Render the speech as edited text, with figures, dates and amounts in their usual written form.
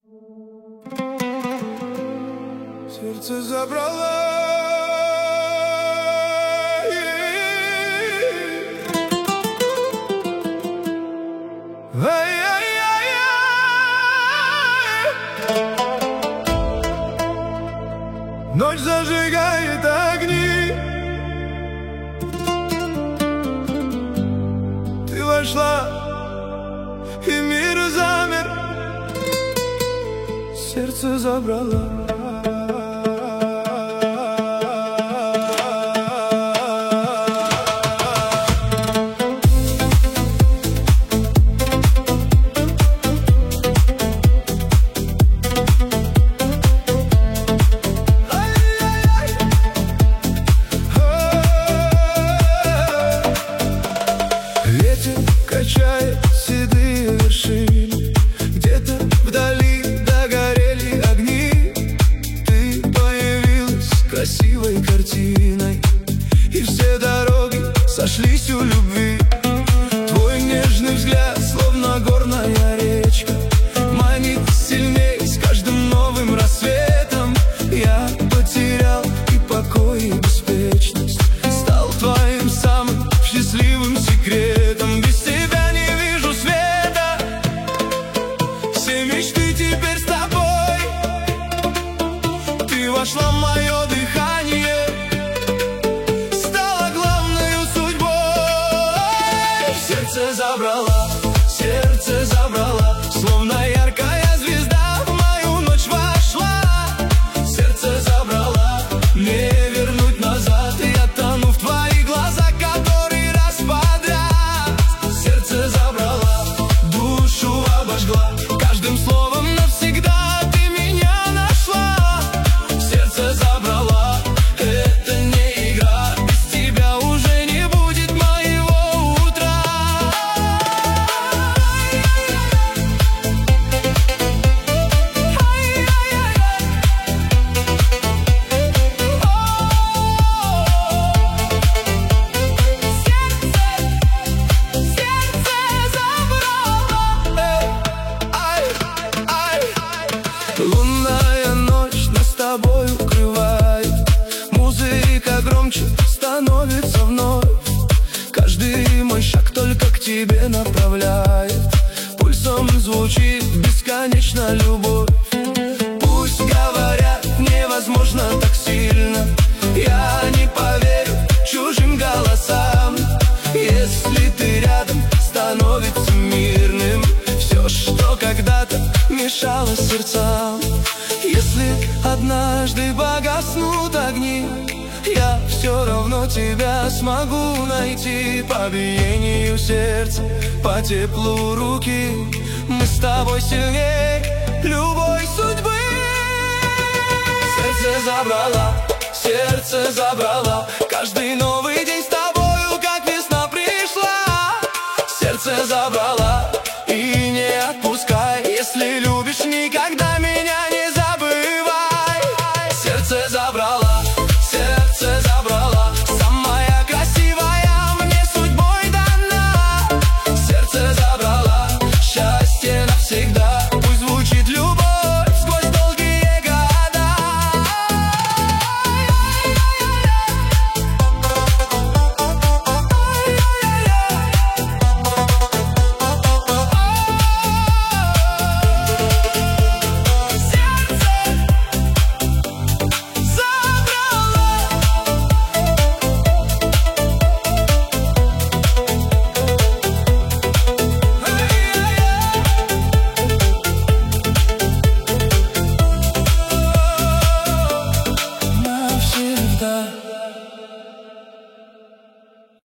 Сердце забрала. Ночь зажигает огни. Ты вошла, и мир замер. Сердце забрала. Качает седые вершины, где-то вдали догорели огни. Ты появилась красивой картиной, и все дороги сошлись у любви. Твой нежный взгляд, словно горная речка, манит сильней с каждым новым рассветом. Я потерял и покой, и беспечность, стал твоим самым счастливым секретом. Без тебя не вижу света, все мечты теперь с тобой. Ты вошла в мое дыхание, стала главной судьбой. Сердце забрала, словно яркая звезда в мою ночь вошла. Сердце забрала, не вернуть назад. Я тону в твоих глазах который раз подряд. Сердце забрала, душу обожгла, каждым словом навсегда ты меня нашла. Сердце забрала, это не игра, без тебя уже не будет моего утра. Лунная ночь нас с тобой укрывает, музыка громче становится вновь. Каждый мой шаг только к тебе направляет, пульсом звучит бесконечно любовь. Пусть говорят, невозможно так сильно, я не поверю чужим голосам. Если ты рядом, становится мирным все, что когда-то мешало сердцам. Если однажды погаснут огни, я все равно тебя смогу найти. По биению сердца, по теплу руки, мы с тобой сильнее любой судьбы. Сердце забрала, каждый новый